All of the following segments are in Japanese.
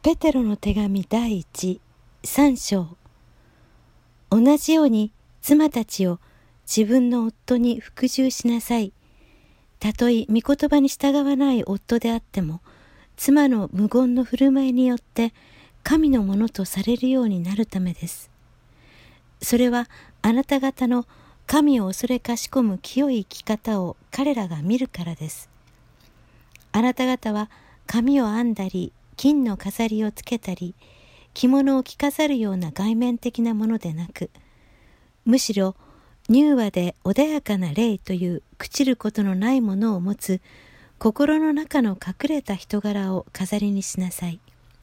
ペテロの手紙第1、3章。同じように妻たちを自分の夫に服従しなさい。たとえ御言葉に従わない夫であっても、妻の無言の振る舞いによって神のものとされるようになるためです。それはあなた方の神を恐れかしこむ清い生き方を彼らが見るからです。あなた方は髪を編んだり、金の飾りをつけたり、着物を着飾るような外面的なものでなく、むしろ柔和で穏やかな霊という朽ちることのないものを持つ心の中の隠れた人柄を飾りにしなさい。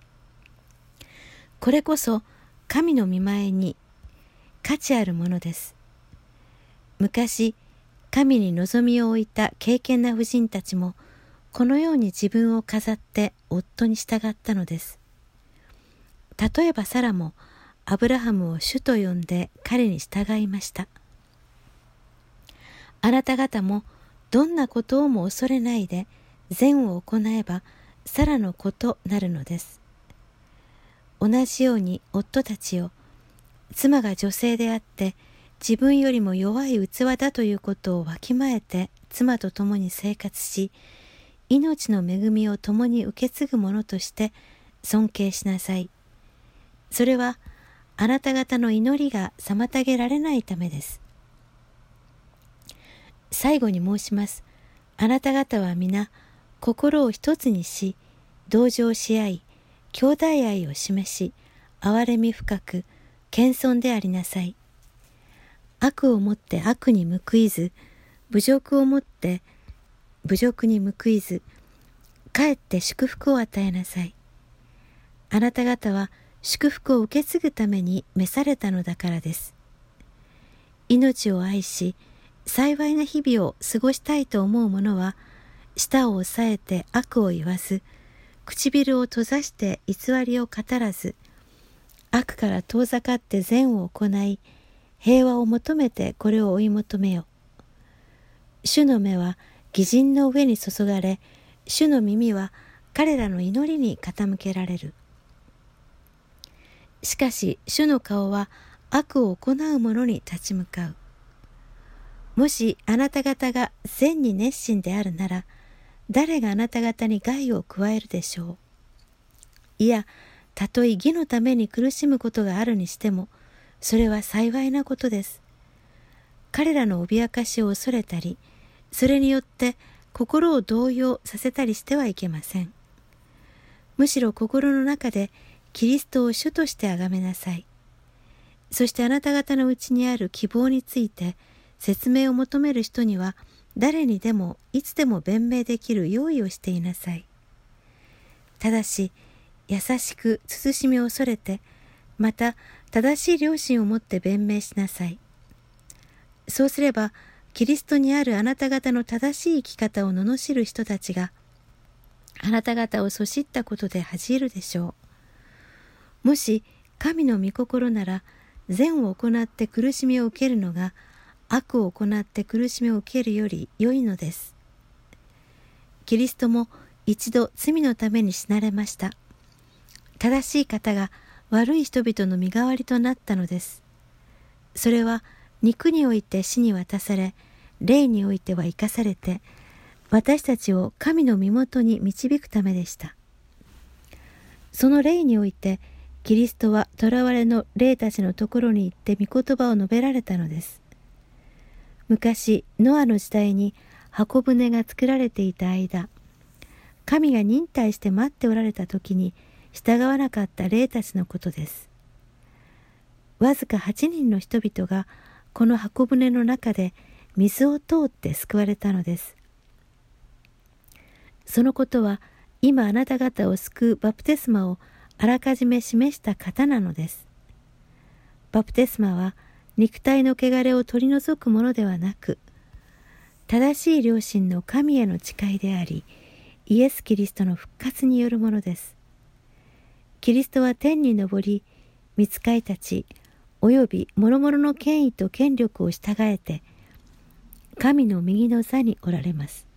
これこそ神の御前に価値あるものです。昔、神に望みを置いた敬虔な婦人たちも、このように自分を飾って夫に従ったのです。例えばサラもアブラハムを主と呼んで彼に従いました。あなた方もどんなことをも恐れないで善を行えばサラの子となるのです。同じように夫たちよ、妻が女性であって自分よりも弱い器だということをわきまえて妻と共に生活し、命の恵みを共に受け継ぐ者として尊敬しなさい。それはあなた方の祈りが妨げられないためです。最後に申します。あなた方は皆心を一つにし、同情し合い、兄弟愛を示し、憐れみ深く、謙遜でありなさい。悪をもって悪に報いず、侮辱をもって侮辱に報いず、かえって祝福を与えなさい。あなた方は祝福を受け継ぐために召されたのだからです。命を愛し、幸いな日々を過ごしたいと思う者は、舌を押さえて悪を言わず、唇を閉ざして偽りを語らず、悪から遠ざかって善を行い、平和を求めてこれを追い求めよ。主の目は義人の上に注がれ、主の耳は彼らの祈りに傾けられる。しかし主の顔は悪を行う者に立ち向かう。もしあなた方が善に熱心であるなら、誰があなた方に害を加えるでしょう。いや、たとえ義のために苦しむことがあるにしても、それは幸いなことです。彼らの脅かしを恐れたり、それによって心を動揺させたりしてはいけません。むしろ心の中でキリストを主として崇めなさい。そしてあなた方のうちにある希望について説明を求める人には、誰にでもいつでも弁明できる用意をしていなさい。ただし、優しく慎みを恐れて、また正しい良心を持って弁明しなさい。そうすれば、キリストにあるあなた方の正しい生き方を罵る人たちが、あなた方をそしったことで恥じるでしょう。もし神の御心なら、善を行って苦しみを受けるのが、悪を行って苦しみを受けるより良いのです。キリストも一度罪のために死なれました。正しい方が悪い人々の身代わりとなったのです。それは肉において死に渡され、霊においては生かされて、私たちを神の身元に導くためでした。その霊において、キリストは囚われの霊たちのところに行って御言葉を述べられたのです。昔、ノアの時代に箱舟が作られていた間、神が忍耐して待っておられた時に従わなかった霊たちのことです。わずか8人の人々がこの箱舟の中で水を通って救われたのです。そのことは今あなた方を救うバプテスマをあらかじめ示した方なのです。バプテスマは肉体の汚れを取り除くものではなく、正しい良心の神への誓いであり、イエス・キリストの復活によるものです。キリストは天に昇り、御使いたち、および諸々の権威と権力を従えて、神の右の座におられます。